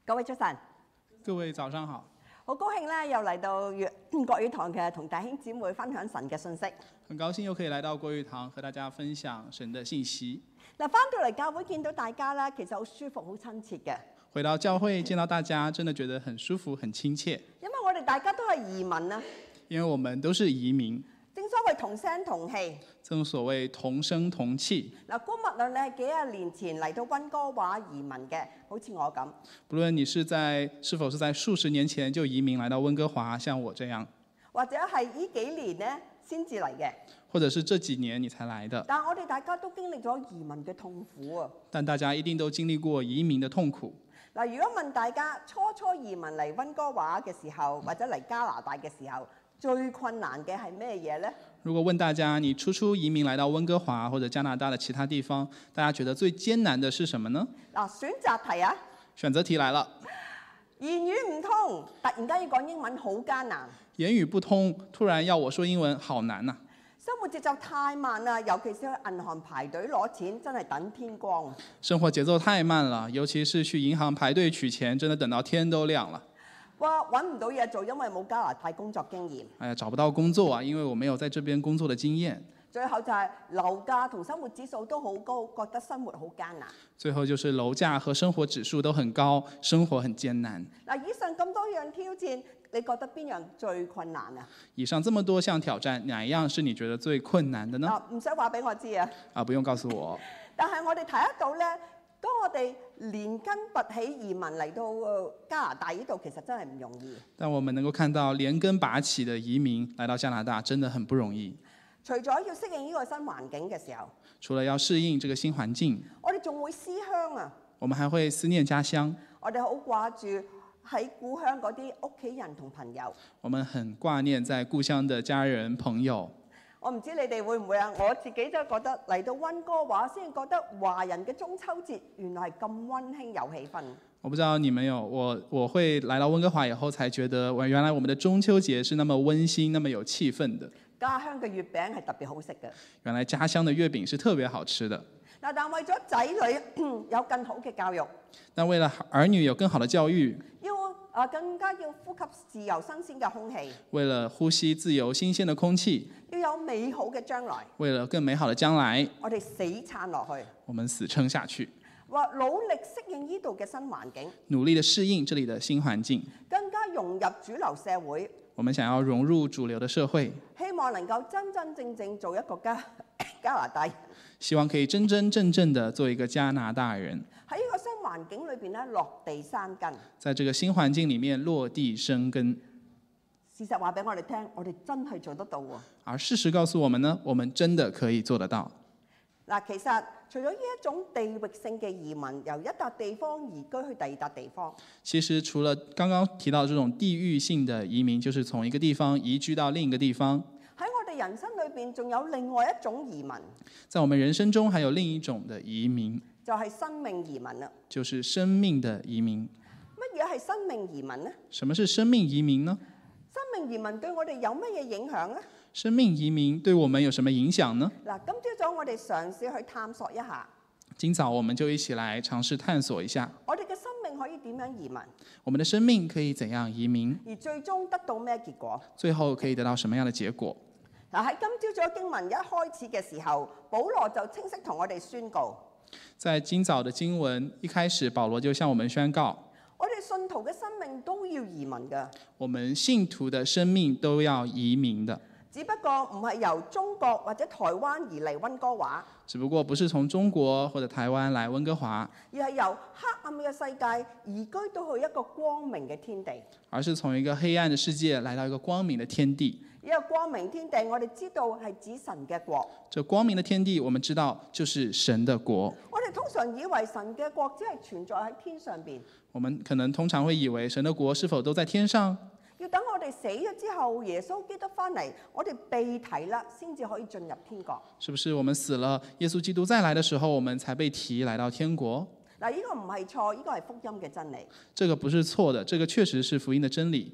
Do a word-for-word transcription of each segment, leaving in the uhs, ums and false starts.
各位早晨， 各位早上好， 好高興咧，又嚟到粵國語堂嘅同弟兄姊妹分享神嘅信息。 很高興又可以來到國語堂和大家分享神的信息。 嗱，翻到嚟教會見到大家咧，其實好舒服、好親切嘅。 回到教會見到大家，真的覺得很舒服、很親切。 因為我哋大家都係移民啊， 因為我們都是移民， 正所謂同聲同氣。 正所謂同聲同氣。 嗱，姑勿論你係幾廿年前嚟到溫哥華移民嘅，好似我咁。 不論你是在是否是在數十年前就移民來到溫哥華，像我這樣， 或者係呢幾年咧先至嚟嘅， 或者是這幾年你才來的。 但係我哋大家都經歷咗移民嘅痛苦啊！ 但大家一定都經歷過移民的痛苦。 嗱，如果問大家初初移民嚟溫哥華嘅時候，或者嚟加拿大嘅時候，最困難嘅係咩嘢呢？ 如果問大家，你初初移民來到溫哥華或者加拿大的其他地方，大家覺得最艱難的是什麼呢？ 嗱，選擇題啊！ 選擇題來了。 言語唔通，突然間要講英文好艱難。 言語不通，突然要我說英文，好難啊！ 生活節奏太慢啦，尤其是去銀行排隊攞錢，真係等天光。 生活節奏太慢了，尤其是去銀行排隊取錢，真的等到天都亮了。 哇！揾唔到嘢做，因為冇加拿大工作經驗。 哎呀，找不到工作啊，因為我沒有在這邊工作的經驗。 最後就係樓價同生活指數都好高，覺得生活好艱難。 最後就是樓價和生活指數都很高，生活很艱難。 嗱，以上咁多樣挑戰，你覺得邊樣最困難啊？ 以上這麼多項挑戰，哪一樣是你覺得最困難的呢？ 嗱，唔使話俾我知啊。 啊，不用告訴我。 但係我哋睇得到咧，當我哋連根拔起移民嚟到加拿大呢度，其實真係唔容易。 但我們能夠看到連根拔起的移民來到加拿大，真的很不容易。 除咗要適應呢個新環境嘅時候， 除了要適應這個新環境， 我哋仲會思鄉啊！ 我們還會思念家鄉。 我哋好掛住喺故鄉嗰啲屋企人同朋友。 我們很掛念在故鄉的家人朋友。 我唔知你哋會唔會啊？我自己都覺得嚟到溫哥華先覺得華人嘅中秋節原來係咁溫馨有氣氛。 我不知道你們有，我我會來到溫哥華以後才覺得，原來我們的中秋節是那麼溫馨、那麼有氣氛的。 家鄉嘅月餅係特別好食嘅。 原來家鄉的月餅是特別好吃的。 嗱，但為咗仔女有更好嘅教育， 但為了兒女有更好的教育， 要啊更加要呼吸自由新鮮嘅空氣， 為了呼吸自由新鮮的空氣， 要有美好嘅將來， 為了更美好的將來， 我哋死撐落去， 我們死撐下去， 話努力適應呢度嘅新環境， 努力的適應這裡的新環境， 更加融入主流社會。 我們想要融入主流的社會， 希望能夠真真正正做一個加加拿大人， 希望可以真真正正的做一個加拿大人， 喺呢個新環境裏邊咧落地生根。 在這個新環境裡面落地生根。 事實話俾我哋聽，我哋真係做得到喎。 而事實告訴我們呢，我們真的可以做得到。 嗱，其實除咗呢一種地域性嘅移民，由一笪地方移居去第二笪地方， 其實除了剛剛提到這種地域性的移民，就是從一個地方移居到另一個地方。 喺我哋人生裏邊，仲有另外一種移民， 在我們人生中還有另一種的移民， 就係生命移民啦。 就是生命的移民。 乜嘢係生命移民呢？ 什麼是生命移民呢？ 生命移民對我哋有乜嘢影響呢？ 生命移民對我們有什麼影響呢？ 嗱，今朝早我哋嘗試去探索一下。 今早我們就一起來嘗試探索一下， 我哋嘅生命可以點樣移民？ 我們的生命可以怎樣移民？ 而最終得到咩結果？ 最後可以得到什麼樣的結果？ 嗱，喺今朝早經文一開始嘅時候，保羅就清晰同我哋宣告。 在今早的經文一開始，保羅就向我們宣告， 我哋信徒嘅生命都要移民㗎。 我們信徒的生命都要移民的。 只不過唔係由中國或者台灣而嚟溫哥華， 只不過不是從中國或者台灣來溫哥華， 而係由黑暗嘅世界移居到去一個光明嘅天地。 而是從一個黑暗的世界來到一個光明的天地。 呢個光明天地，我哋知道係指神嘅國。 這光明的天地，我們知道就是神的國。 我哋通常以為神嘅國只係存在喺天上邊。 我們可能通常會以為神的國是否都在天上？ 要等我哋死咗之後，耶穌基督翻嚟，我哋被提啦，先至可以進入天國。 是不是我們死了，耶穌基督再來的時候，我們才被提來到天國？ 嗱，呢個唔係錯，呢個係福音嘅真理。 這個不是錯的，這個確實是福音的真理。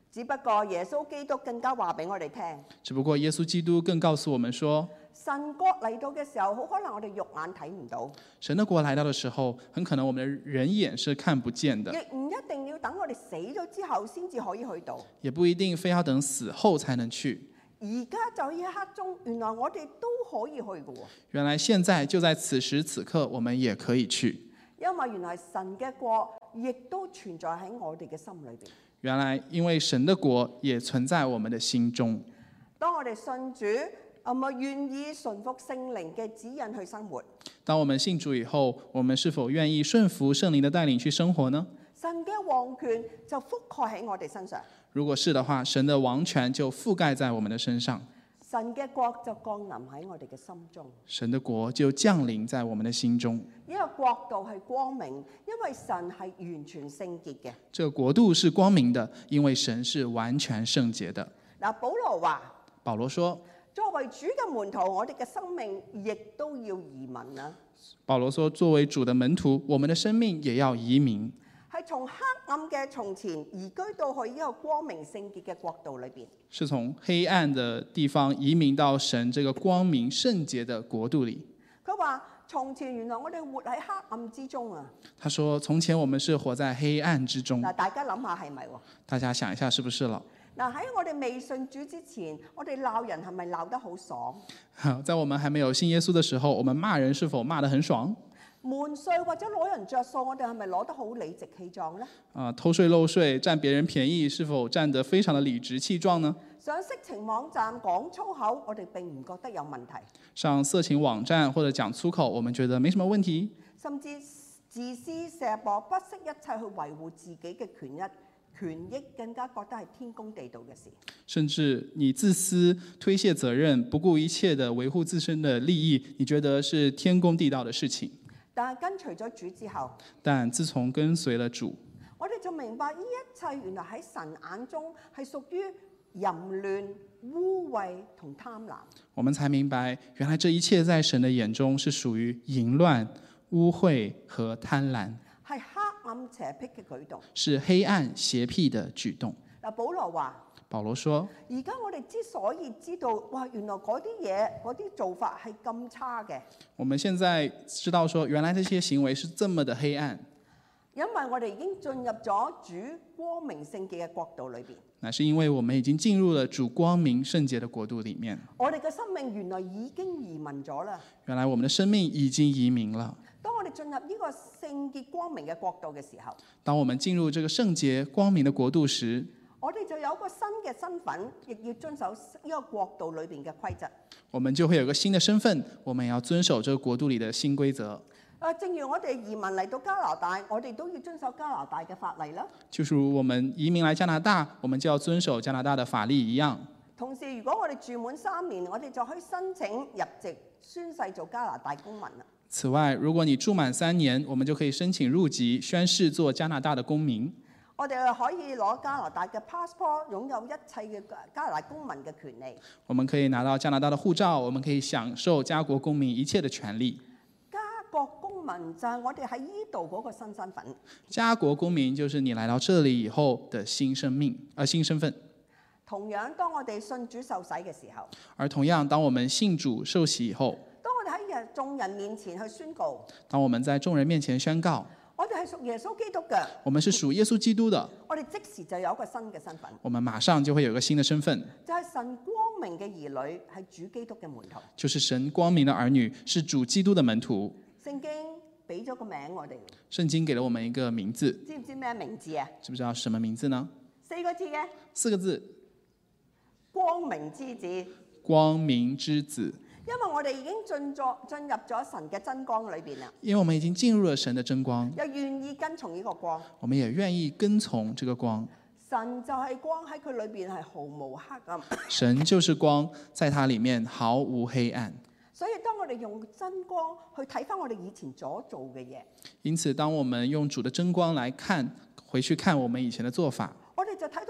只不過耶穌基督更加話俾我哋聽， 只不過耶穌基督更告訴我們說， 神國嚟到嘅時候，好可能我哋肉眼睇唔到， 神的國來到的時候，很可能我們的人眼是看不見的， 亦唔一定要等我哋死咗之後先至可以去到。 也不一定非要等死後才能去。 而家就呢一刻中，原來我哋都可以去嘅喎。 原來現在就在此時此刻，我們也可以去， 因為原來神嘅國亦都存在喺我哋嘅心裏邊。 原來因為神的國也存在我們的心中。 當我哋信主，係咪願意順服聖靈嘅指引去生活？ 當我們信主以後，我們是否願意順服聖靈的帶領去生活呢？ 神嘅王權就覆蓋喺我哋身上， 如果是的話，神的王權就覆蓋在我們的身上， 神嘅國就降臨喺我哋嘅心中。 神的國就降臨在我們的心中。 呢個國度係光明，因為神係完全聖潔嘅。 這個國度是光明的，因為神是完全聖潔的。 嗱，保羅話： 保羅說， 作為主嘅門徒，我哋嘅生命亦都要移民啊！ 保羅說，作為主的門徒，我們的生命也要移民， 係從黑暗嘅從前移居到去呢個光明聖潔嘅國度裏邊。 是從黑暗的地方移民到神這個光明聖潔的國度裏。 佢話：從前原來我哋活喺黑暗之中啊！ 他說：從前我們是活在黑暗之中。 嗱，大家諗下係咪喎？ 大家想一下，是不是了？ 嗱，喺我哋未信主之前，我哋鬧人係咪鬧得好爽？ 在我們還沒有信耶穌的時候，我們罵人是否罵得很爽？ 瞞稅或者攞人着數，我哋係咪攞得好理直氣壯呢？ 啊，偷稅漏稅，佔別人便宜，是否佔得非常的理直氣壯呢？ 上色情網站講粗口，我哋並唔覺得有問題。 上色情網站或者講粗口，我們覺得沒什麼問題。 甚至自私射博，不惜一切去維護自己嘅權益，權益更加覺得係天公地道嘅事。 甚至你自私、推卸責任、不顧一切地維護自身的利益，你覺得是天公地道的事情。 但係跟隨咗主之後， 但自從跟隨了主， 我哋就明白呢一切原來喺神眼中係屬於淫亂、污穢同貪婪。 我們才明白，原來這一切在神的眼中是屬於淫亂、污穢和貪婪， 係黑暗邪僻嘅舉動， 是黑暗邪僻的舉動。 嗱，保羅話： 保羅說， 而家我哋之所以知道，哇，原來嗰啲嘢、嗰啲做法係咁差嘅， 我們現在知道說，原來這些行為是這麼的黑暗， 因為我哋已經進入咗主光明聖潔嘅國度裏邊。 那是因為我們已經進入了主光明聖潔的國度裡面。 我哋嘅生命原來已經移民咗啦。 原來我們的生命已經移民了。 當我哋進入呢個聖潔光明嘅國度嘅時候， 當我們進入這個聖潔光明的國度時， 我哋就有個新嘅身份，亦要遵守呢個國度裏邊嘅規則。 我們就會有個新的身份，我們要遵守這個國度裡的新規則。 啊，正如我哋移民嚟到加拿大，我哋都要遵守加拿大嘅法例啦。 就是如我們移民來加拿大，我們就要遵守加拿大的法律一樣。 同時，如果我哋住滿三年，我哋就可以申請入籍宣誓做加拿大公民啦。 此外，如果你住滿三年，我們就可以申請入籍宣誓做加拿大的公民。 我哋可以攞加拿大嘅 passport，擁有一切嘅加拿大公民嘅權利。 我們可以拿到加拿大的護照，我們可以享受加國公民一切的權利。 加國公民就係我哋喺呢度嗰個新身份。 加國公民就是你來到這裡以後的新生命，呃，新身份。 同樣，當我哋信主受洗嘅時候， 而同樣，當我們信主受洗以後， 當我哋喺人眾人面前去宣告， 當我們在眾人面前宣告， 我哋係屬耶穌基督嘅， 我們是屬耶穌基督的， 我哋即時就有一個新嘅身份， 我們馬上就會有一個新的身份， 就係神光明嘅兒女，係主基督嘅門徒。 就是神光明的兒女，是主基督的門徒。 聖經俾咗個名我哋， 聖經給了我們一個名字， 知唔知咩名字啊？ 知不知道什麼名字呢？ 四個字嘅， 四個字， 光明之子。 光明之子。 因為我哋已經進咗進入咗神嘅真光裏邊啦， 因為我們已經進入了神的真光， 又願意跟從呢個光， 我們也願意跟從這個光。 神就係光，喺佢裏邊係毫無黑暗。 神就是光，在它裡面毫無黑暗。 所以當我哋用真光去睇翻我哋以前所做嘅嘢， 因此當我們用主的真光來看，回去看我們以前的做法， 我哋就睇到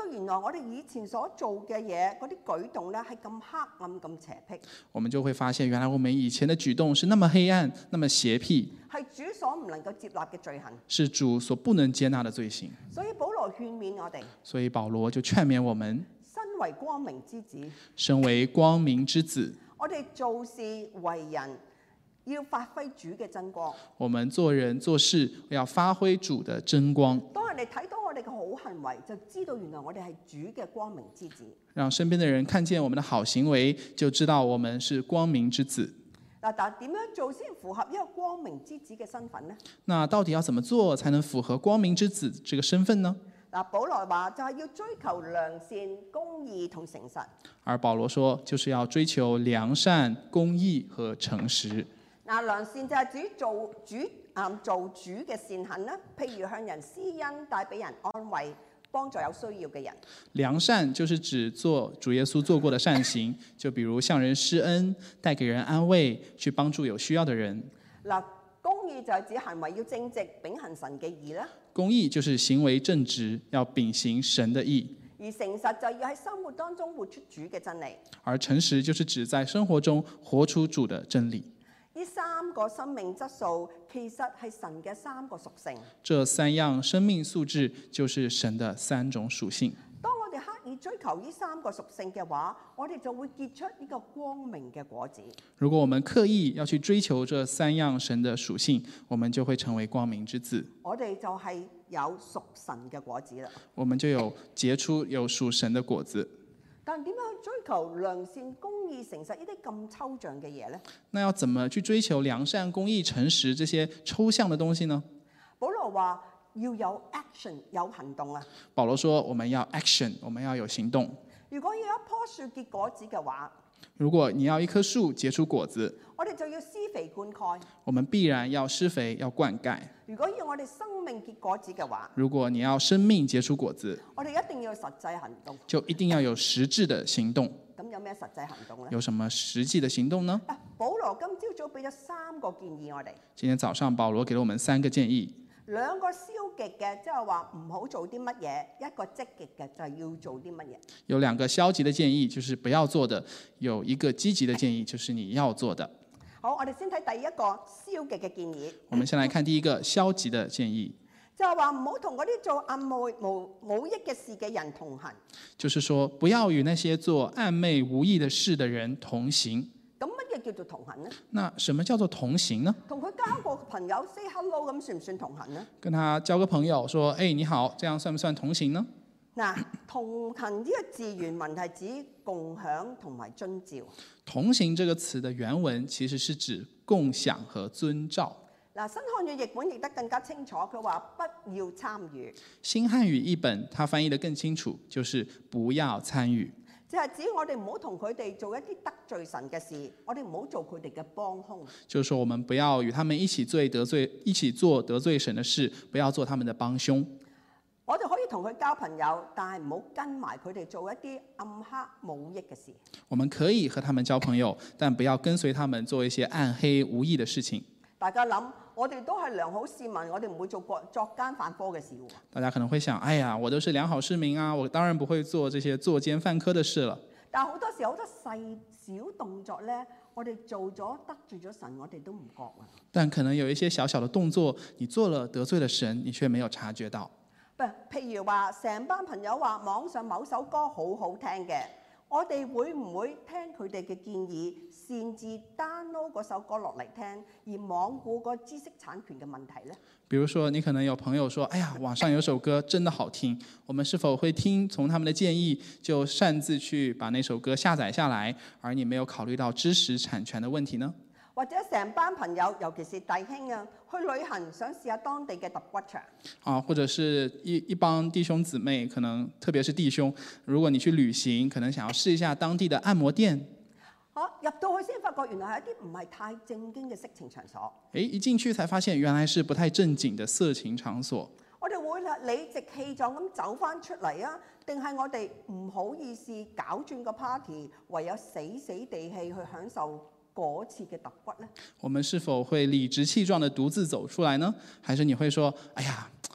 原來我哋以前所做嘅嘢，嗰啲舉動咧係咁黑暗、咁邪僻， 我們就會發現，原來我們以前的舉動是那麼黑暗、那麼邪僻， 係主所唔能夠接納嘅罪行。 是主所不能接納的罪行。 所以保羅勸勉我哋， 所以保羅就勸勉我們， 身為光明之子， 身為光明之子， 我哋做事為人要發揮主嘅真光。 我們做人做事要發揮主的真光。 當人哋睇到我哋嘅好行為，就知道原來我哋係主嘅光明之子。 讓身邊的人看見我們的好行為，就知道我們是光明之子。 嗱，但點樣做先符合一個光明之子嘅身份呢？ 那到底要怎麼做才能符合光明之子這個身份呢？ 嗱，保羅話就係要追求良善、公義同誠實。 而保羅說，就是要追求良善、公義和誠實。 嗱，良善就係指做主啊、嗯，做主嘅善行啦，譬如向人施恩、帶俾人安慰、幫助有需要嘅人。 良善就是指做主耶穌做過的善行，就比如向人施恩、帶給人安慰、去幫助有需要的人。 嗱，公義就係指行為要正直、秉行神嘅義啦。 公義就是行為正直，要秉行神的義。 而誠實就要喺生活當中活出主嘅真理。 而誠實就是指在生活中活出主的真理。 呢三個生命質素其實係神嘅三個屬性。 這三樣生命素質就是神的三種屬性。 當我哋刻意追求呢三個屬性嘅話，我哋就會結出呢個光明嘅果子。 如果我們刻意要去追求這三樣神的屬性，我們就會成為光明之子。 我哋就係有屬神嘅果子啦。 我們就有結出有屬神的果子。 但點樣去追求良善、公義、誠實呢啲咁抽象嘅嘢呢？ 那要怎麼去追求良善、公義、誠實這些抽象的東西呢？ 保羅話要有 action， 有行動啊！ 保羅說我們要 action， 我們要有行動。 如果要一棵樹結果子嘅話， 如果你要一棵樹結出果子， 我哋就要施肥灌溉。 我們必然要施肥，要灌溉。 如果要我哋生命結果子嘅話， 如果你要生命結出果子， 我哋一定要實際行動。 就一定要有實質的行動。 咁有咩實際行動呢？ 有什麼實際的行動呢？ 保羅今朝早俾咗三個建議我哋。 今天早上保羅給了我們三個建議。 兩個消極嘅，即係話唔好做啲乜嘢；一個積極嘅，就係要做啲乜嘢。 有兩個消極的建議，就是不要做的；有一個積極的建議，就是你要做的。 好，我哋先睇第一個消極嘅建議。 我們先來看第一個消極的建議， 就係話唔好同嗰啲做暗昧無冇益嘅事嘅人同行。 就是說不要與那些做曖昧無益的事的人同行。 咁乜嘢叫做同行呢？ 那什麼叫做同行呢？ 同佢交個朋友 say hello 咁算唔算同行呢？ 跟他交個朋友說，哎，你好，這樣算不算同行呢？ 嗱，同行呢個字原文係指共享同埋遵照。 同行這個詞的原文其實是指共享和遵照。 嗱，新漢語譯本譯得更加清楚，佢話不要參與。 新漢語譯本，它翻譯得更清楚，就是不要參與。 即係指我哋唔好同佢哋做一啲得罪神嘅事，我哋唔好做佢哋嘅幫兇。 就是說，我們不要與他們一起做得罪、一起做得罪神的事，不要做他們的幫兇。 我哋可以同佢交朋友，但係唔好跟埋佢哋做一啲暗黑冇益嘅事。 我們可以和他們交朋友，但不要跟隨他們做一些暗黑無益的事情。 大家諗，我哋都係良好市民，我哋唔會做過作奸犯科嘅事喎。 大家可能會想，哎呀，我都是良好市民啊，我當然不會做這些作奸犯科的事了。 但係好多時好多細小動作咧，我哋做咗得罪咗神，我哋都唔覺啊。 但可能有一些小小的動作，你做了得罪了神，你卻沒有察覺到。 譬如話，成班朋友話網上某首歌好好聽嘅，我哋會唔會聽佢哋嘅建議，擅自 download 嗰首歌落嚟聽，而罔顧個知識產權嘅問題呢？ 比如說，你可能有朋友說，哎呀，網上有首歌真的好聽，我們是否會聽從他們的建議，就擅自去把那首歌下載下來，而你沒有考慮到知識產權的問題呢？ 或者成班朋友，尤其是弟兄啊，去旅行想試下當地嘅揼骨場。 啊，或者是一一幫弟兄姊妹，可能特別是弟兄，如果你去旅行，可能想要試一下當地的按摩店。 好，入到去先發覺原來係一啲唔係太正經嘅色情場所。 誒，一進去才發現原來是不太正經的色情場所。 我哋會理直氣壯咁走翻出嚟啊？定係我哋唔好意思搞轉個 party，唯有死死地氣去享受嗰次嘅揼骨呢？ 我們是否會理直氣壯地獨自走出來呢？還是你會說，哎呀，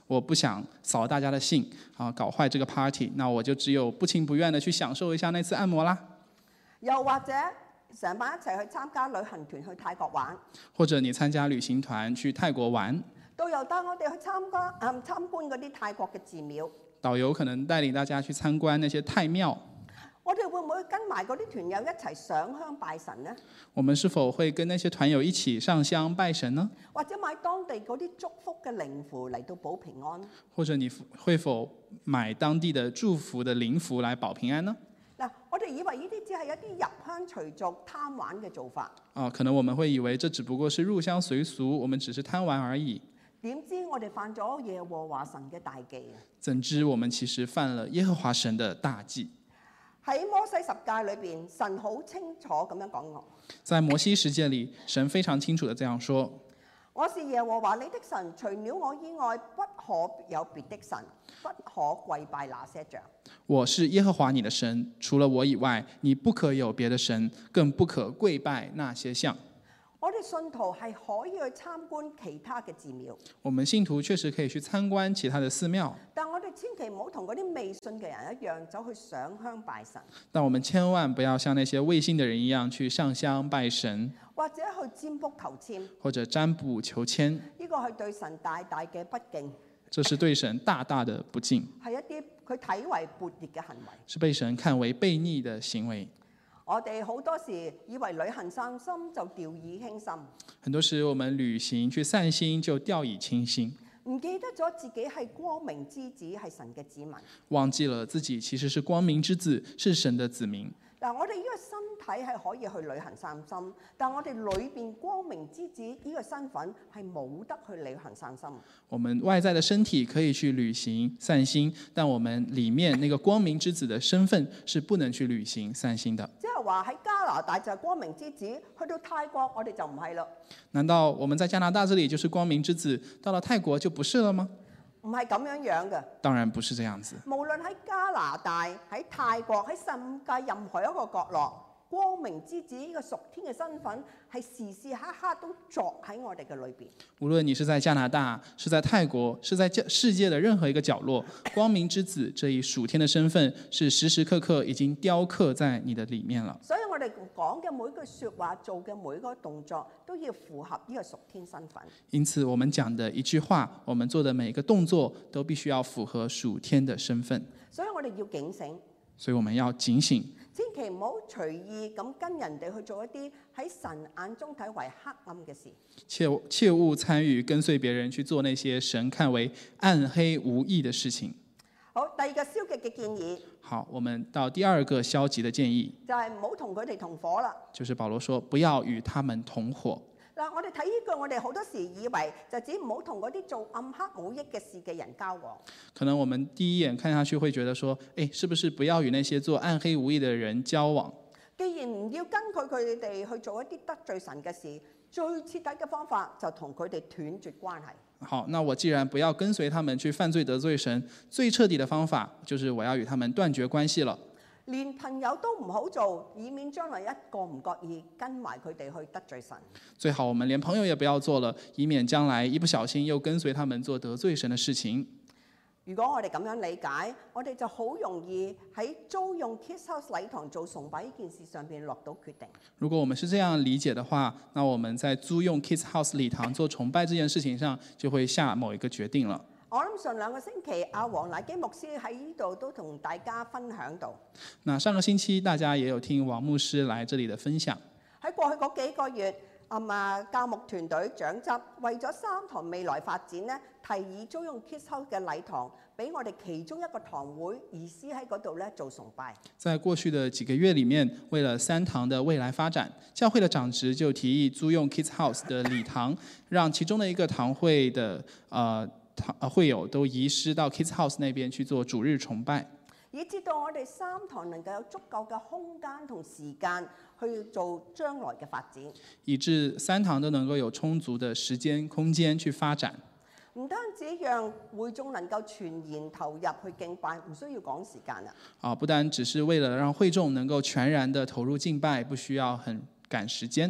我不想掃大家的興啊，搞壞這個 party， 那我就只有不情不願的去享受一下那次按摩啦。 又或者成班一齊去參加旅行團去泰國玩， 或者你參加旅行團去泰國玩， 導遊帶我哋去參加嗯參觀嗰啲泰國嘅寺廟。 導遊可能帶領大家去參觀那些泰廟。 我哋會唔會跟埋嗰啲團友一齊上香拜神呢？ 我們是否會跟那些團友一起上香拜神呢？ 或者買當地嗰啲祝福嘅靈符嚟到保平安？ 或者你會否買當地的祝福的靈符來保平安呢？ 嗱，我哋以為呢啲只係一啲入鄉隨俗貪玩嘅做法。 啊，可能我們會以為這只不過是入鄉隨俗，我們只是貪玩而已。 點知我哋犯咗耶和華神嘅大忌啊！ 怎知我們其實犯了耶和華神的大忌。 喺摩西十誡裏邊，神好清楚咁樣講我。 在摩西十誡裏，神非常清楚地這樣說： 我是耶和華你的神，除了我以外，不可有別的神，不可跪拜那些像。 我是耶和華你的神，除了我以外，你不可有別的神，更不可跪拜那些像。 我哋信徒係可以去參觀其他嘅寺廟， 我們信徒確實可以去參觀其他的寺廟， 但我哋千祈唔好同嗰啲未信嘅人一樣走去上香拜神， 但我們千萬不要像那些未信的人一樣去上香拜神， 或者去占卜求籤， 或者占卜求籤。 呢個係對神大大嘅不敬， 這是對神大大的不敬， 係一啲佢睇為叛逆嘅行為， 是被神看為悖逆的行為。 我哋好多時以為旅行散心就掉以輕心， 很多時我們旅行去散心就掉以輕心， 唔記得咗自己係光明之子，係神嘅子民。 忘記了自己其實是光明之子，是神的子民。 嗱，我哋呢個身體係可以去旅行散心，但我哋裏邊光明之子呢個身份係冇得去旅行散心。 我們外在的身體可以去旅行散心，但我們裡面那個光明之子的身份是不能去旅行散心的。 即係話喺加拿大就係光明之子，去到泰國我哋就唔係啦。 難道我們在加拿大這裡就是光明之子，到了泰國就不是了嗎？ 唔係咁樣樣嘅。 當然不是這樣子。 無論喺加拿大、喺泰國、喺世界任何一個角落，光明之子呢個屬天嘅身份係時時刻刻都作喺我哋嘅裏邊。 無論你是在加拿大、是在泰國、是在世界的任何一個角落，光明之子這一屬天的身份是時時刻刻已經雕刻在你的裡面了。 所以我哋講嘅每句説話、做嘅每一個動作，都要符合呢個屬天身份。 因此，我們講的一句話，我們做的每一個動作，都必須要符合屬天的身份。 所以我哋要警醒， 所以我們要警醒。 千祈唔好隨意咁跟人哋去做一啲喺神眼中睇為黑暗嘅事。 切切勿參與跟隨別人去做那些神看為暗黑無益的事情。 好，第二個消極嘅建議。 好，我們到第二個消極的建議， 就係唔好同佢哋同伙啦。 就是保羅說不要與他們同伙。 嗱，我哋睇呢句，我哋好多時以為就只唔好同嗰啲做暗黑冇益嘅事嘅人交往。 可能我們第一眼看下去會覺得說，誒，是不是不要與那些做暗黑無益的人交往？ 既然唔要跟佢佢哋去做一啲得罪神嘅事，最徹底嘅方法就同佢哋斷絕關係。 好，那我既然不要跟隨他們去犯罪得罪神，最徹底的方法就是我要與他們斷絕關係了。 連朋友都唔好做，以免將來一個唔覺意跟埋佢哋去得罪神。 最好我們連朋友也不要做了，以免將來一不小心又跟隨他們做得罪神的事情。 如果我哋咁樣理解，我哋就好容易喺租用 Kids House 禮堂做崇拜呢件事上邊落到決定。 如果我們是這樣理解的話，那我們在租用 Kids House 禮堂做崇拜這件事情上，就會下某一個決定了。 我諗上兩個星期，阿黃乃基牧師喺呢度都同大家分享到。 那上個星期大家也有聽王牧師來這裡的分享。 喺過去嗰幾個月，啊教牧團隊長執為咗三堂未來發展呢，提議租用 Kids House 嘅禮堂，俾我哋其中一個堂會兒師喺嗰度咧做崇拜。在過去的幾個月裡面，為了三堂的未來發展，教會的長執就提議租用 Kids House 的禮堂，讓其中的一個堂會的呃堂會友都移師到 Kids House 那邊去做主日崇拜， 以至到我哋三堂能夠有足夠嘅空間同時間去做將來嘅發展， 以致三堂都能夠有充足的時間空間去發展。 唔單止讓會眾能夠全然投入去敬拜，唔需要趕時間啦。 啊，不單只是為了讓會眾能夠全然的投入敬拜，不需要很趕時間。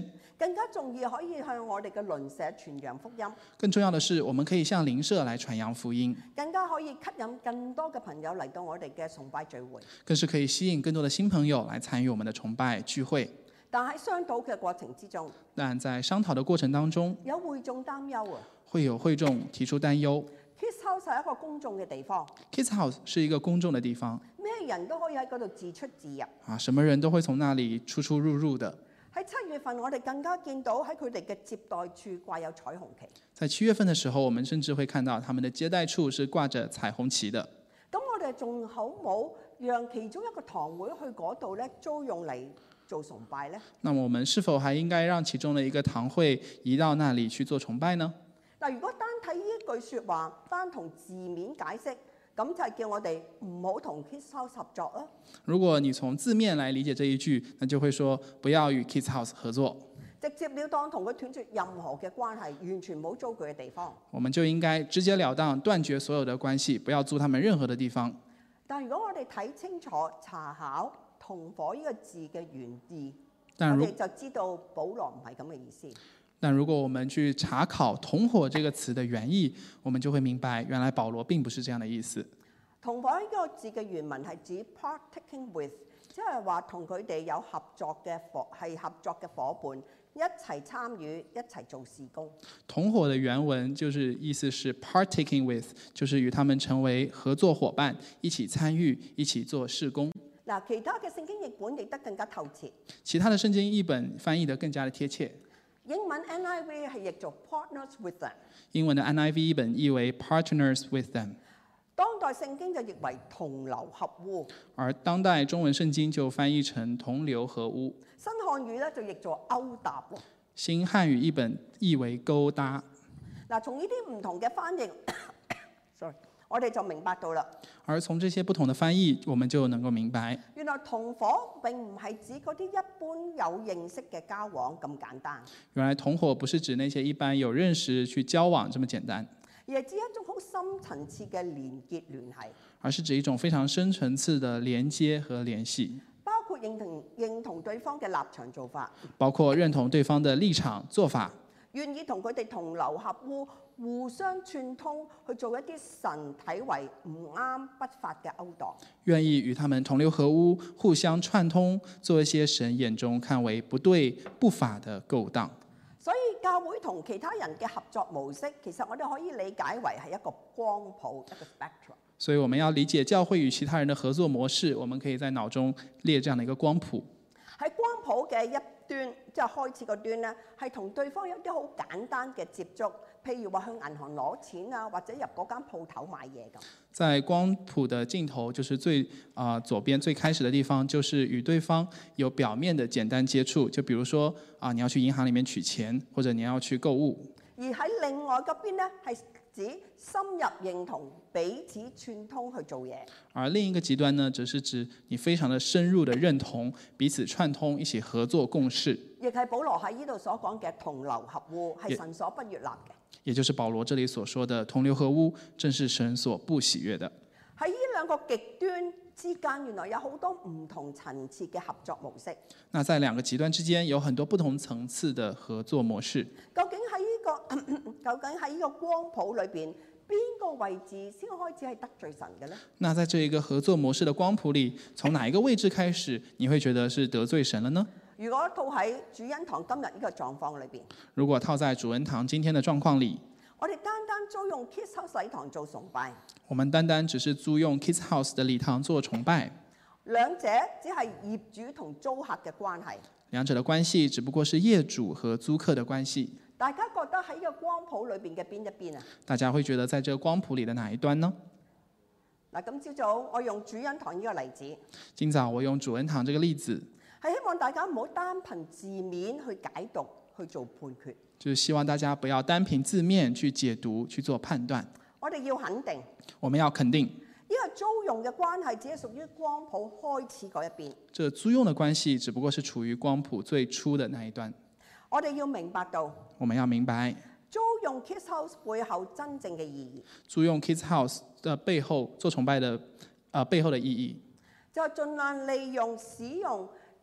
更加重要可以向我哋嘅鄰舍傳揚福音， 更重要的是，我們可以向鄰舍來傳揚福音， 更加可以吸引更多嘅朋友嚟到我哋嘅崇拜聚會。 更是可以吸引更多的新朋友來參與我們的崇拜聚會。 但喺商討嘅過程之中， 但在商討的過程當中， 有會眾擔憂啊。 會有會眾提出擔憂。 Kids House 係一個公眾嘅地方， Kids House 是一個公眾的地方， 咩人都可以喺嗰度自出自入。 啊，什麼人都會從那裡出出入入的。 喺七月份，我哋更加見到喺佢哋嘅接待處掛有彩虹旗。 在七月份的時候，我們甚至會看到他們的接待處是掛着彩虹旗的。 咁我哋仲好冇讓其中一個堂會去嗰度咧租用嚟做崇拜呢？ 那麼我們是否還應該讓其中的一個堂會移到那裡去做崇拜呢？ 嗱，如果單睇呢一句説話，單同字面解釋，咁就係叫我哋唔好同 Kids House 合作啊！ 如果你從字面來理解這一句，那就會說不要與 Kids House 合作， 直接了當同佢斷絕任何嘅關係，完全冇租佢嘅地方。 我們就應該直截了當斷絕所有的關係，不要租他們任何的地方。 但如果我哋睇清楚查考同伙呢個字嘅原意，我但如哋就知道保羅唔係咁嘅意思。 但如果我們去查考同伙這個詞的原意，我們就會明白，原來保羅並不是這樣的意思。 同伙呢個字嘅原文係指 partaking with，即係話同佢哋有合作嘅伙係合作嘅伙伴，一齊參與，一齊做事工。 同伙的原文就是意思是 partaking with， 就是與他們成為合作伙伴，一起參與，一起做事工。 嗱，其他嘅聖經譯本譯得更加透徹。 其他的聖經譯本翻譯得更加的貼切。 英文 N I V 係譯做 partners with them， 英文的 N I V 譯本譯為 partners with them， 當代聖經就譯為同流合污， 而當代中文聖經就翻譯成同流合污。 新漢語咧就譯做勾搭喎。 新漢語譯本譯為勾搭。 嗱，從呢啲唔同嘅翻譯，sorry，我哋就明白到啦。 而從這些不同的翻譯，我們就能夠明白， 原來同伙並唔係指嗰啲一般有認識嘅交往咁簡單， 原來同伙不是指那些一般有認識去交往這麼簡單， 而係指一種好深層次嘅連結聯繫， 而是指一種非常深層次的連接和聯繫， 包括認同認同對方嘅立場做法， 包括認同對方的立場做法， 願意同佢哋同流合污，互相串通去做一啲神睇為唔啱不法嘅勾當， 願意與他們同流合污，互相串通，做一些神眼中看為不對不法的勾當。 所以教會同其他人嘅合作模式，其實我哋可以理解為係一個光譜，一個 spectrum。 所以我們要理解教會與其他人的合作模式，我們可以在腦中列這樣的一個光譜。 喺光譜嘅一端，即係開始個端咧，係同對方有啲好簡單嘅接觸，譬如話去銀行攞錢啊，或者入嗰間鋪頭買嘢咁。 在光譜的盡頭，就是最啊、呃、左邊最開始的地方，就是與對方有表面的簡單接觸，就比如說啊、呃，你要去銀行裡面取錢，或者你要去購物。 而喺另外嗰邊咧，係指深入認同、彼此串通去做嘢。 而另一個極端呢，則是指你非常的深入的認同、彼此串通、一起合作共事。 亦係保羅喺呢度所講嘅同流合污，係神所不悅納嘅。 也就是保羅這裡所說的同流合污，正是神所不喜悅的。 喺呢兩個極端之間，原來有好多唔同層次嘅合作模式。 那在兩個極端之間，有很多不同層次的合作模式。 究竟喺呢、這個咳咳究竟喺呢個光譜裏邊，邊個位置先開始係得罪神嘅呢？ 那在這一個合作模式的光譜裡，從哪一個位置開始，你會覺得是得罪神了呢？ 如果套喺主恩堂今日呢個狀況裏邊， 如果套在主恩堂今天的狀況裡， 我哋單單租用 Kids House 禮堂做崇拜， 我們單單只是租用 Kids House 的禮堂做崇拜， 兩者只係業主同租客嘅關係。 兩者的關係只不過是業主和租客的關係。 大家覺得喺呢個光譜裏邊嘅邊一邊啊？ 大家會覺得在這個光譜裡的哪一端呢？ 嗱，今朝早我用主恩堂呢個例子， 今早我用主恩堂這個例子， 係希望大家唔好單憑字面去解讀去做判決。 就是希望大家不要單憑字面去解讀去做判斷。 我哋要肯定， 我們要肯定， 呢個租用嘅關係只係屬於光譜開始嗰一邊。 這租用的關係只不過是處於光譜最初的那一端。 我哋要明白到， 我們要明白租用 Kids House 背後真正嘅意義， 租用 Kids House 的背後做崇拜的，呃背後的意義， 就係盡量利用使用一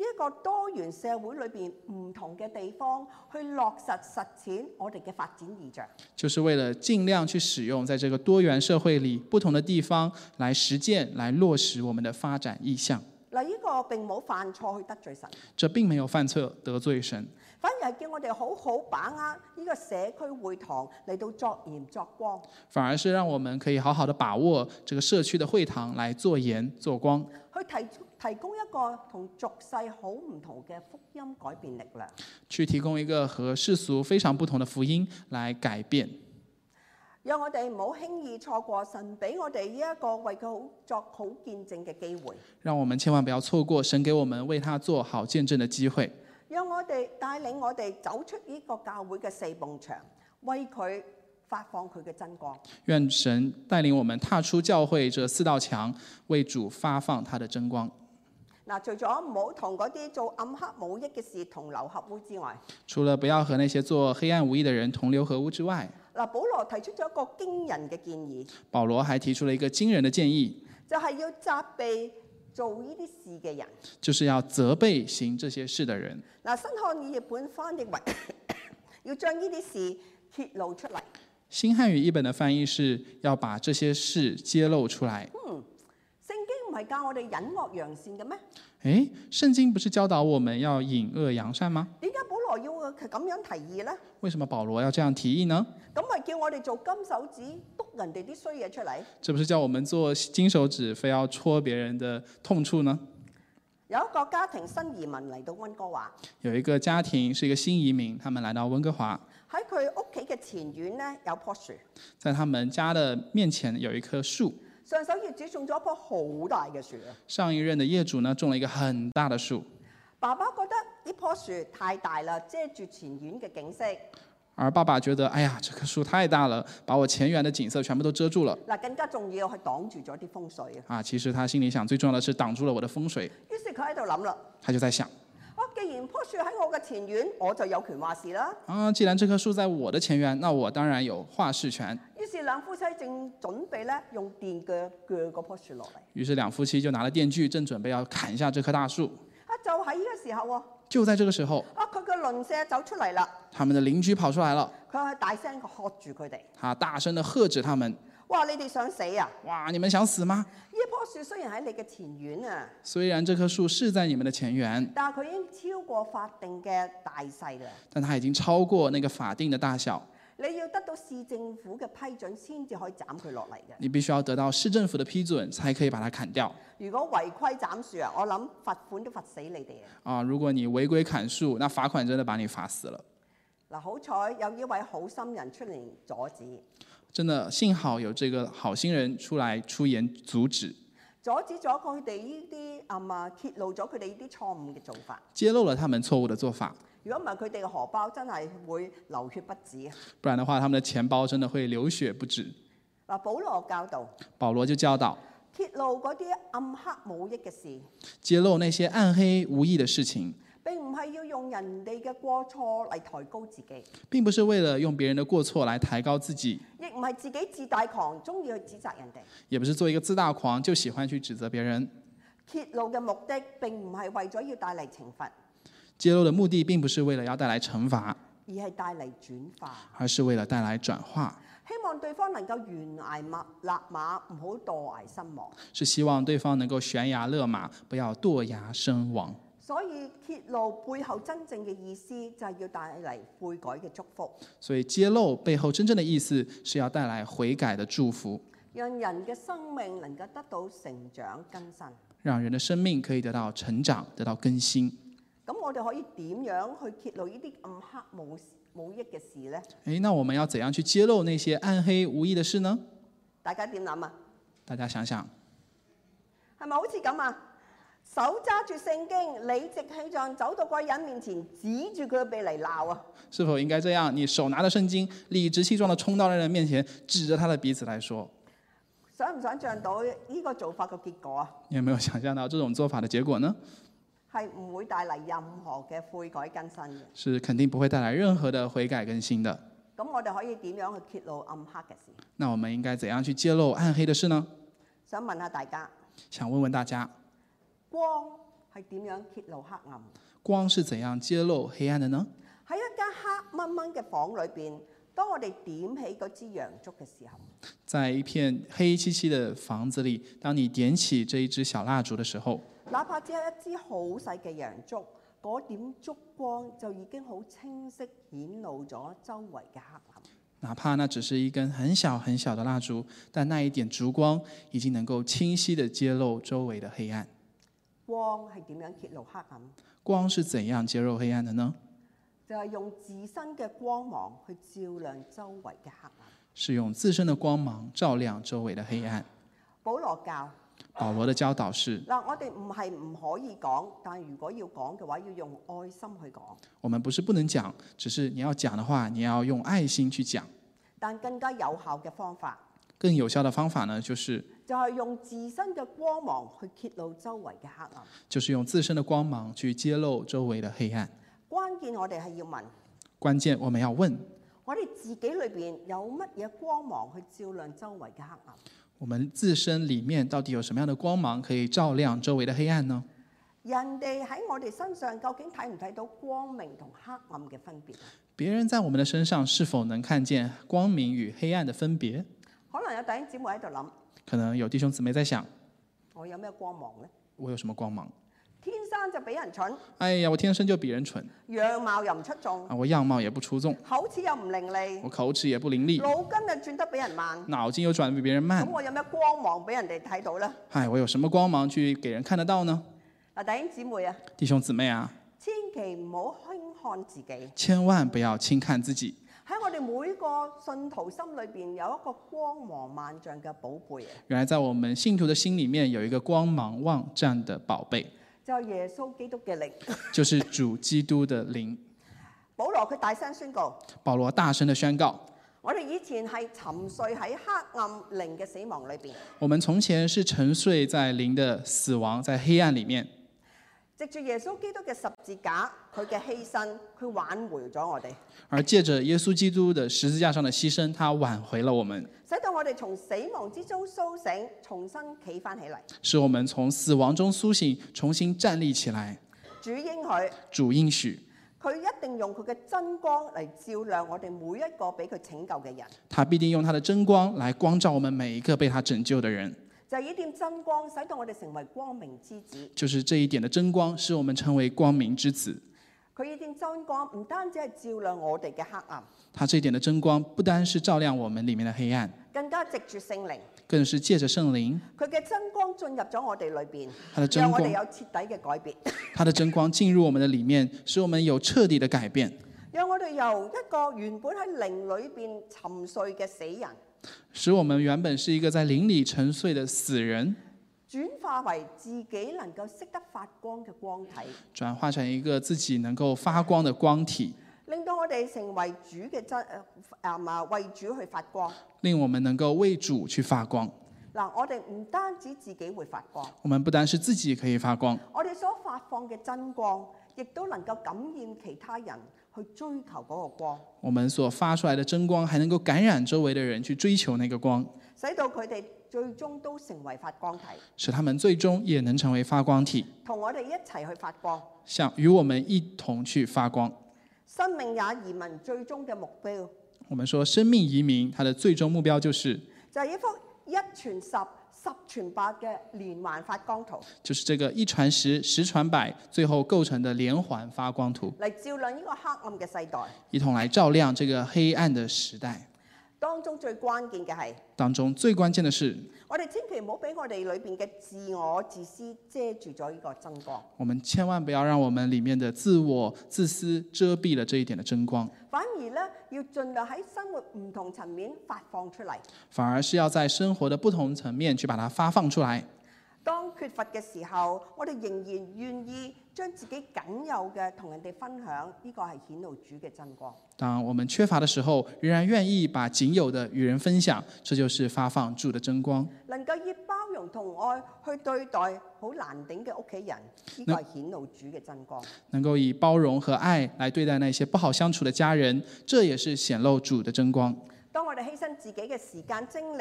一個多元社會裏邊唔同嘅地方，去落實實踐我哋嘅發展異象。 就是為了盡量去使用在這個多元社會裡不同的地方來實踐、來落實我們的發展意向。 嗱，呢個並冇犯錯去得罪神， 這並沒有犯錯得罪神， 反而係叫我哋好好把握呢個社區會堂嚟到作鹽作光。 反而是讓我們可以好好的把握這個社區的會堂來做鹽做光， 去提提供一個同俗世好唔同嘅福音改變力量， 去提供一個和世俗非常不同的福音來改變。 讓我哋唔好輕易錯過神俾我哋呢一個為佢好作好見證嘅機會。 讓我們千萬不要錯過神給我們為他做好見證的機會。 讓我哋帶領我哋走出呢個教會嘅四埲牆，為佢發放佢嘅真光。 願神帶領我們踏出教會這四道牆，為主發放他的真光。 嗱，除咗唔好同嗰啲做暗黑無益嘅事同流合污之外， 除了不要和那些做黑暗無益的人同流合污之外， 嗱，保羅提出咗一個驚人嘅建議， 保羅還提出了一個驚人的建議， 就係要責備做呢啲事嘅人， 就是要責備行這些事的人。 嗱，新漢語譯本翻譯為要將呢啲事揭露出嚟。 新漢語譯本的翻譯是要把這些事揭露出來。 嗯，聖經唔係教我哋隱惡揚善嘅咩？ 誒，聖經不是教導我們要隱惡揚善嗎？ 點解保羅要咁樣提議呢？ 為什麼保羅要這樣提議呢？ 咁咪叫我哋做金手指督人哋啲衰嘢出嚟？ 這不是叫我們做金手指，非要戳別人的痛處呢？ 有一個家庭新移民嚟到溫哥華， 有一個家庭是一個新移民，他們來到溫哥華， 喺佢屋企嘅前院呢，有棵樹， 在他們家的面前有一棵樹。 上手業主種咗一棵好大嘅樹啊！ 上一任的業主呢，種了一個很大的樹。 爸爸覺得呢棵樹太大啦，遮住前院嘅景色。 而爸爸覺得，哎呀，這棵樹太大了，把我前園的景色全部都遮住了。 嗱，更加重要係擋住咗啲風水啊！ 啊，其實他心裡想，最重要的是擋住了我的風水。 於是佢喺度諗啦， 他就在想， 啊，既然棵樹喺我嘅前院，我就有權話事啦。 啊，既然這棵樹在我的前園，那我當然有話事權。 於是兩夫妻正準備咧用電鋸鋸嗰棵樹落嚟。 於是兩夫妻就拿了電鋸，正準備要砍下這棵大樹。 啊，就喺呢個時候喎。 就在這個時候， 啊，佢嘅鄰舍走出嚟啦。 他們的鄰居跑出來了。 佢係大聲喝住佢哋。 他大聲地喝止他們。 哇！你哋想死啊？ 哇！你們想死嗎？ 呢棵樹雖然喺你嘅前院啊， 雖然這棵樹是在你們的前園， 但係佢已經超過法定嘅大細啦。 但它已經超過那個法定的大小。 你要得到市政府嘅批准先至可以斬佢落嚟嘅。 你必須要得到市政府的批准，才可以把它砍掉。 如果違規斬樹啊，我諗罰款都罰死你哋啊！ 啊，如果你違規砍樹，那罰款真的把你罰死了。 嗱，好彩有呢位好心人出嚟阻止。 真的幸好有這個好心人出來出言阻止， 阻止咗佢哋呢啲啊，揭露咗佢哋呢啲錯誤嘅做法， 揭露了他們錯誤的做法。 如果唔係，佢哋嘅荷包真係會流血不止啊！ 不然的話，他們的錢包真的會流血不止。 嗱，保羅教導， 保羅就教導揭露嗰啲暗黑無益嘅事， 揭露那些暗黑無益的事情， 並唔係要用人哋嘅過錯嚟抬高自己， 並不是為了用別人的過錯來抬高自己， 亦唔係自己自大狂，中意去指責人哋， 也不是做一個自大狂就喜歡去指責別人。 揭露嘅目的並唔係為咗要帶嚟懲罰， 揭露的目的並不是為了要帶來懲罰， 而係帶嚟轉化， 而是為了帶來轉化。 希望對方能夠懸崖勒馬，唔好墮崖身亡。 是希望對方能夠懸崖勒馬，不要墮崖身亡。 所以揭露背後真正嘅意思就係要帶嚟悔改嘅祝福。 所以揭露背後真正的意思是要帶來悔改的祝福， 讓人嘅生命能夠得到成長更新。 讓人的生命可以得到成長，得到更新。 咁我哋可以點樣去揭露呢啲暗黑無無益嘅事呢？ 誒，那我們要怎樣去揭露那些暗黑無益的事呢？ 大家點諗啊？ 大家想想， 係咪好似咁啊？手揸住聖經，理直氣壯走到嗰個人面前，指住佢嘅鼻嚟鬧啊！ 是否應該這樣？你手拿着聖經，理直氣壯地衝到那人面前，指着他的鼻子來說。 想唔想象到呢個做法嘅結果啊？ 你有沒有想象到這種做法的結果呢？ 係唔會帶嚟任何嘅悔改更新嘅。 是肯定不會帶來任何的悔改更新的。 咁我哋可以點樣去揭露暗黑嘅事？ 那我們應該怎樣去揭露暗黑的事呢？ 想問下大家， 想問問大家， 光係點樣揭露黑暗？ 光是怎樣揭露黑暗的呢？ 喺一間黑掹掹嘅房裏邊，當我哋點起嗰支洋燭嘅時候， 在一片黑漆漆的房子裡，當你點起這一支小蠟燭的時候， 哪怕只係一支好細嘅洋燭，嗰點燭光就已經好清晰顯露咗周圍嘅黑暗。 哪怕那只是一根很小很小的蠟燭，但那一點燭光已經能夠清晰地揭露周圍的黑暗。 光係點樣揭露黑暗？ 光是怎樣揭露黑暗的呢？ 就係用自身嘅光芒去照亮周圍嘅黑暗。 是用自身的光芒照亮周圍的黑暗。 保羅教保羅的教導是： 嗱，我哋唔係唔可以講，但如果要講嘅話，要用愛心去講。 我們不是不能講，只是你要講的話，你要用愛心去講。 但更加有效嘅方法， 更有效的方法呢，就是就係用自身嘅光芒去揭露周圍嘅黑暗。 就是用自身的光芒去揭露周圍的黑暗。 關鍵我哋係要問， 關鍵我們要問， 我哋自己裏邊有乜嘢光芒去照亮周圍嘅黑暗？ 我們自身裡面到底有什麼樣的光芒可以照亮周圍的黑暗呢？ 人哋喺我哋身上究竟睇唔睇到光明同黑暗嘅分別？ 別人在我們的身上是否能看見光明與黑暗的分別？ 可能有弟兄姊妹喺度諗， 可能有弟兄姊妹在想， 我有咩光芒呢？ 我有什麼光芒？ 天生就比人蠢， 哎呀，我天生就比人蠢樣貌又唔出眾， 啊！我樣貌也不出眾， 口齒又唔伶我俐， 口齒也不伶俐， 腦筋就轉得比人慢。 腦筋又轉得比別人慢咁。我有咩光芒俾人哋睇到呢？ 哎，我有什麼光芒去給人看得到呢？ 嗱，弟兄姊妹啊， 弟兄姊妹啊， 千祈唔好輕看自己。 千萬不要輕看自己。 喺我哋每個信徒心裏邊有一個光芒萬丈嘅寶貝啊！ 原來在我們信徒的心裡面有一個光芒萬丈的寶貝， 就係耶穌基督嘅靈。 就是主基督的靈。 保羅佢大聲宣告： 保羅大聲的宣告： 我哋以前係沉睡喺黑暗靈嘅死亡裏邊， 我們從前是沉睡在靈的死亡，在黑暗裡面。 藉住耶穌基督嘅十字架，佢嘅犧牲，佢挽回咗我哋， 而借着耶穌基督的十字架上的犧牲，他挽回了我們， 使到我哋從死亡之中甦醒，重新企翻起嚟。 使我們從死亡中甦醒，重新站立起來。 主應許， 主應許， 佢一定用佢嘅真光嚟照亮我哋每一個俾佢拯救嘅人。 他必定用他的真光來光照我們每一個被他拯救的人。 就係呢點真光，使到我哋成為光明之子。 就是這一點的真光，使我們成為光明之子。 佢呢點真光唔單止係照亮我哋嘅黑暗， 他這一點的真光，不單是照亮我們裡面的黑暗， 更加藉住聖靈， 更是借着聖靈， 佢嘅真光進入咗我哋裏邊， 他的真光讓我哋有徹底嘅改變， 他的真光進入我們的裡面，使我們有徹底的改變， 讓我哋由一個原本喺靈裏邊沉睡嘅死人， 使我們原本是一個在靈裡沉睡的死人， 轉化為自己能夠識得發光嘅光體， 轉化成一個自己能夠發光的光體， 令到我哋成為主嘅真誒啊為主去發光。 令我們能夠為主去發光。 嗱，我哋唔單止自己會發光， 我們不單是自己可以發光， 我哋所發放嘅真光，亦都能夠感染其他人去追求嗰個光， 我們所發出來的真光還能夠感染周圍的人去追求那個光， 使到佢哋最終都成為發光體， 使他們最終也能成為發光體， 同我哋一齊去發光。 像與我們一同去發光。 生命也移民最終嘅目標， 我們說生命移民，它的最終目標就是就係一幅一傳十、十傳百嘅連環發光圖， 就是這個一傳十、十傳百，最後構成的連環發光圖， 嚟照亮呢個黑暗嘅世代。 一同來照亮這個黑暗的時代。 當中最關鍵嘅係， 當中最關鍵的是， 我哋千祈唔好俾我哋裏邊嘅自我自私遮住咗呢個真光。 我們千萬不要讓我們裡面的自我自私遮蔽了這一點的真光， 反而咧要盡量喺生活唔同層面發放出嚟。 反而是要在生活的不同層面去把它發放出來。 當缺乏嘅時候，我哋仍然願意將自己僅有嘅同人哋分享，呢個係顯露主嘅真光。 當我們缺乏的時候，仍然願意把僅有的與人分享，這就是發放主的真光。 能夠以包容同愛去對待好難頂嘅屋企人，呢個係顯露主嘅真光。 能夠以包容和愛來對待那些不好相處的家人，這也是顯露主的真光。 當我哋犧牲自己嘅時間精力，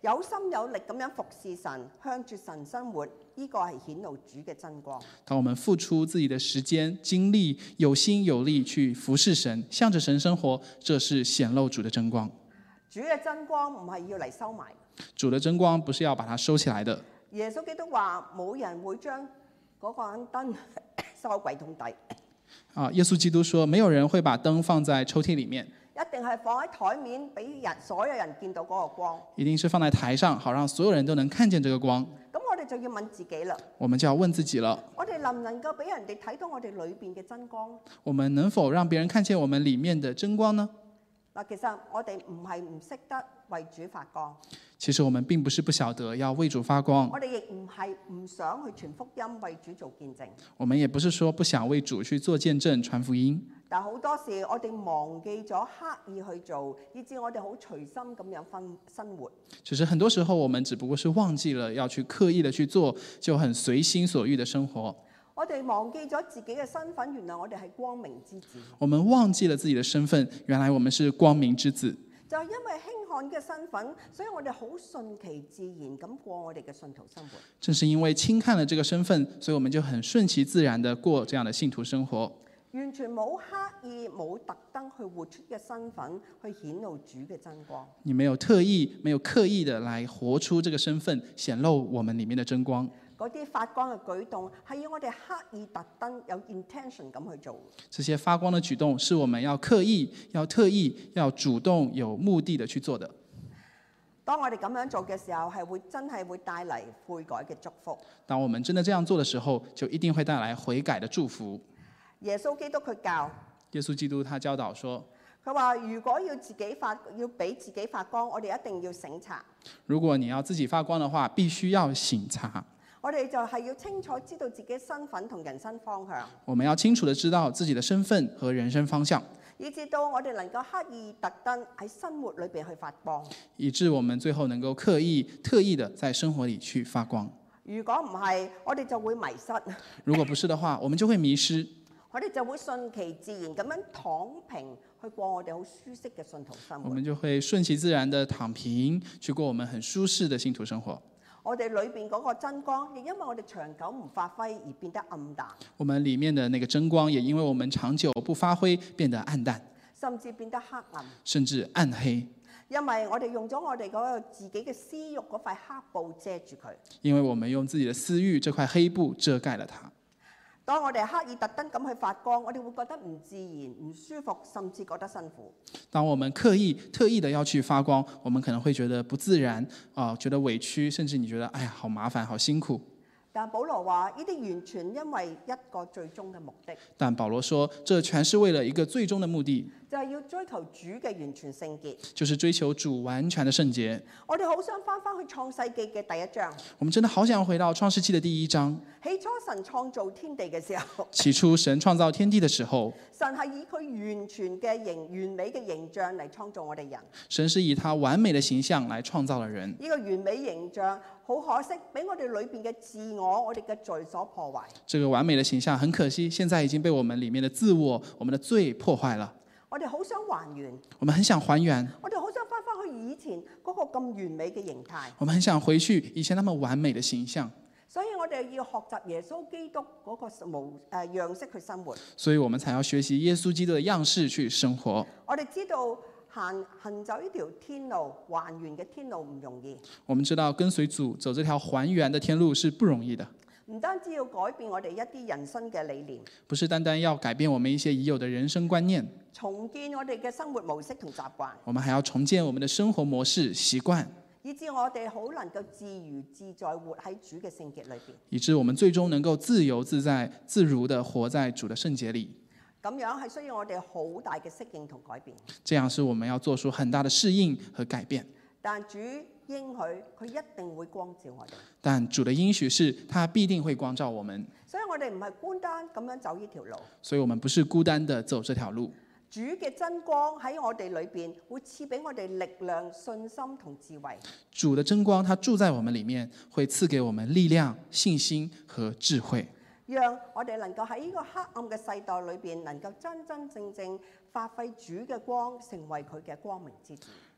有心有力咁樣服侍神，向住神生活，呢個係顯露主嘅真光。 当我们付出自己的时间、精力，有心有力去服侍神，向着神生活，这是显露主的真光。 主嘅真光唔係要嚟收埋。 主的真光不是要把它收起来的。 耶穌基督話：冇人會將嗰個燈收喺櫃桶底， 啊，耶穌基督說，沒有人會把燈放在抽屜裡面， 一定係放喺台面，俾人所有人見到嗰個光。 一定是放在台上，好讓所有人都能看見這個光。 咁我哋就要問自己啦， 我們就要問自己了， 我哋能唔能夠俾人哋睇到我哋裏邊嘅真光？ 我們能否讓別人看見我們裡面的真光呢？ 嗱，其實我哋唔係唔識得為主發光， 其實我們並不是不曉得要為主發光， 我哋亦唔係唔想去傳福音為主做見證。 我們也不是說不想為主去做見證傳福音。 但好多時我哋忘記咗刻意去做，以致我哋好隨心咁樣分生活。 只是很多時候我們只不過是忘記了要去刻意的去做，就很隨心所欲的生活。 我哋忘記咗自己嘅身份，原來我哋係光明之子。 我們忘記了自己的身份，原來我們是光明之子。 就係因為輕看嘅身份，所以我哋好順其自然咁過我哋嘅信徒生活。 正是因為輕看了這個身份，所以我們就很順其自然的過這樣的信徒生活。 完全冇刻意、冇特登去活出嘅身份，去顯露主嘅真光。 你沒有特意、沒有刻意的來活出這個身份，顯露我們裡面的真光。 嗰啲發光嘅舉動係要我哋刻意特登有 intention 咁去做。 這些發光的舉動是我們要刻意、要特意、要主動、有目的的去做的。 當我哋咁樣做嘅時候，係會真係會帶嚟悔改嘅祝福。 當我們真的這樣做的時候，就一定會帶來悔改的祝福。 耶穌基督佢教， 耶穌基督他教導說， 佢話如果要自己發，要俾自己發光，我哋一定要省察。 如果你要自己發光的話，必須要省察。 我哋就係要清楚知道自己身份同人生方向。 我們要清楚地知道自己的身份和人生方向， 以至到我哋能夠刻意特登喺生活裏邊去發光。 以致我們最後能夠刻意、特意地在生活裡去發光。 如果唔係，我哋就會迷失。 如果不是的話，我們就會迷失。 我哋就會順其自然咁樣躺平去過我哋好舒適嘅信徒生活。 我們就會順其自然地躺平去過我們很舒適的信徒生活。 我哋裏邊嗰個真光，亦因為我哋長久唔發揮而變得暗淡。 我們裡面的那個真光，也因為我們長久不發揮，變得暗淡， 甚至變得黑暗， 甚至暗黑。 因為我哋用咗我哋嗰個自己嘅私慾嗰塊黑布遮住佢。 因為我們用自己的私慾這塊黑布遮蓋了它。 當我哋刻意特登咁去發光，我哋會覺得唔自然、唔舒服，甚至覺得辛苦。 當我們刻意、特意的要去發光，我們可能會覺得不自然，啊、呃，覺得委屈，甚至你覺得，哎呀，好麻煩，好辛苦。 但保羅話：呢啲完全因為一個最終嘅目的。 但保羅說，這全是為了一個最終的目的， 就係要追求主嘅完全聖潔， 就是追求主完全的聖潔。 我哋好想翻翻去創世記嘅第一章。 我們真的好想回到創世記的第一章。 起初神創造天地嘅時候， 起初神創造天地的時候， 神係以佢完全嘅形、完美嘅形象嚟創造我哋人。 神是以他完美的形象來創造了人。 呢個完美形象好可惜，俾我哋裏邊嘅自我、我哋嘅罪所破壞。 這個完美的形象很可惜，現在已經被我們裡面的自我、我們的罪破壞了。 我哋好想還原， 我們很想還原， 我哋好想翻翻去以前嗰個咁完美嘅形態。 我們很想回去以前那麼完美的形象。 所以我哋要學習耶穌基督嗰個模誒樣式去生活。 所以我們才要學習耶穌基督的樣式去生活。 我哋知道行行走呢條天路，還原嘅天路唔容易。 我們知道跟隨主走這條還原的天路是不容易的。 唔單止要改變我哋一啲人生嘅理念， 不是單單要改變我們一些已有的人生觀念， 重建我哋嘅生活模式同習慣， 我們還要重建我們的生活模式習慣， 以致我哋好能夠自如自在活喺主嘅聖潔裏邊。 以致我們最終能夠自由自在、自如地活在主的聖潔裡。 咁樣係需要我哋好大嘅適應同改變。 這樣是我們要做出很大的適應和改變。 但主應許佢一定會光照我哋。 但主的應許是，他必定會光照我們。 所以我哋唔係孤單咁樣走呢條路。 所以我們不是孤單地走這條路。 主嘅真光喺我哋裏邊，會賜俾我哋力量、信心同智慧。 主的真光，他住在我們裡面，會賜給我們力量、信心和智慧， 讓我哋能夠喺呢個黑暗嘅世代裏邊，能夠真真正正發揮主嘅光，成為佢嘅光明之子。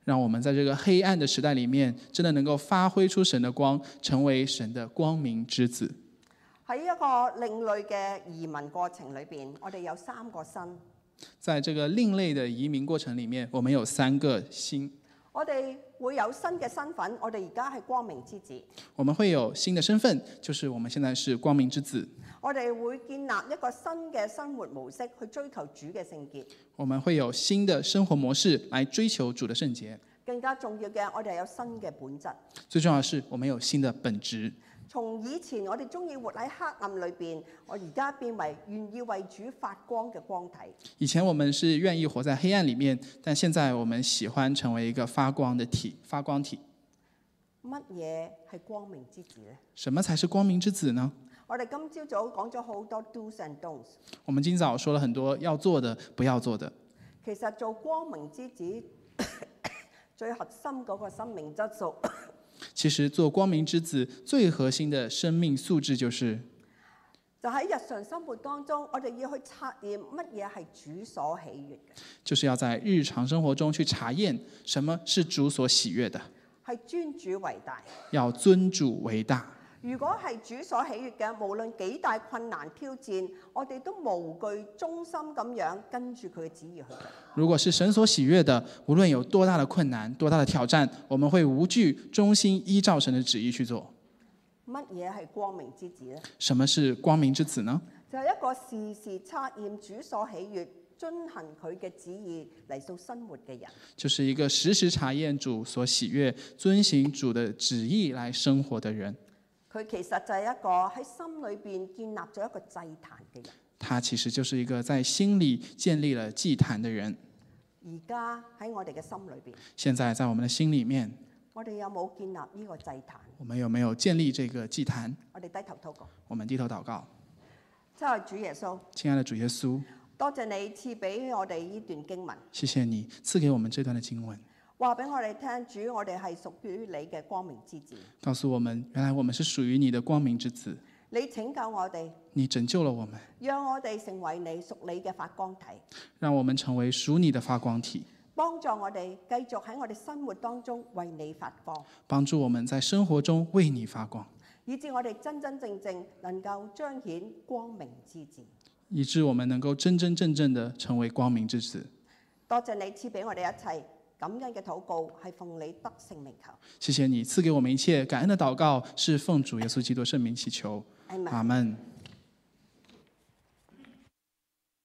让我们在这個黑暗的時代裡面，真的能夠發揮出神的光，成為神的光明之子。 喺一個另類嘅移民過程裏邊，我哋有三個新。 在這個另類的移民過程裡面，我們有三個新。 我哋會有新嘅身份，我哋而家係光明之子。 我們會有新的身份，就是我們現在是光明之子。 我哋會建立一個新嘅生活模式，去追求主嘅聖潔。 我們會有新的生活模式來追求主的聖潔。 更加重要嘅，我哋有新嘅本質。 最重要的是，我們有新的本質。 從以前我哋中意活喺黑暗裏邊，我而家變為願意為主發光嘅光體。 以前我們是願意活在黑暗裡面，但現在我們喜歡成為一個發光的體，發光體。 乜嘢係光明之子呢？ 什麼才是光明之子呢？ 我哋今朝早講咗好多 do's and don'ts。 我們今早說了很多要做的、不要做的。 其實做光明之子最核心嗰個生命質素。 其實做光明之子最核心的生命素質就是， 就喺日常生活當中，我哋要去察驗乜嘢係主所喜悅嘅。 就是要在日常生活中去查驗什麼是主所喜悅的。 係尊主為大。 要尊主為大。 如果係主所喜悅嘅，無論幾大困難挑戰，我哋都無懼忠心咁樣跟住佢嘅旨意去做。 如果是神所喜悅的，無論有多大的困難、多大的挑戰，我們會無懼忠心依照神的旨意去做。 乜嘢係光明之子呢？ 什麼是光明之子呢？ 就係一個時時察驗主所喜悅、遵行佢嘅旨意嚟到生活嘅人。 就是一個時時查驗主所喜悅、遵行主的旨意來生活的人。 佢其實就係一個喺心裏邊建立咗一個祭壇嘅人。 他其實就是一個在心裏建立了祭壇的人。 而家喺我哋嘅心裏邊， 現在在我們的心裡面， 我哋有冇建立呢個祭壇？ 我們有沒有建立這個祭壇？ 我哋低頭禱告。 我們低頭禱告。 親愛主耶穌， 親愛的主耶穌， 多謝你賜俾我哋呢段經文。 謝謝你賜給我們這段的經文。 話俾我哋聽，主，我哋係屬於你嘅光明之子。 告訴我們，原來我們是屬於你的光明之子。 你拯救我哋， 你拯救了我們， 讓我哋成為你屬你嘅發光體， 讓我們成為屬你的發光體， 幫助我哋繼續喺我哋生活當中為你發光， 幫助我們在生活中為你發光， 以致我哋真真正正能夠彰顯光明之子， 以致我們能夠真真正正的成為光明之子。 多謝你賜俾我哋一切。感恩嘅禱告係奉你得勝名求。 謝謝你賜給我們一切感恩的禱告，是奉主耶穌基督聖名祈求。阿門。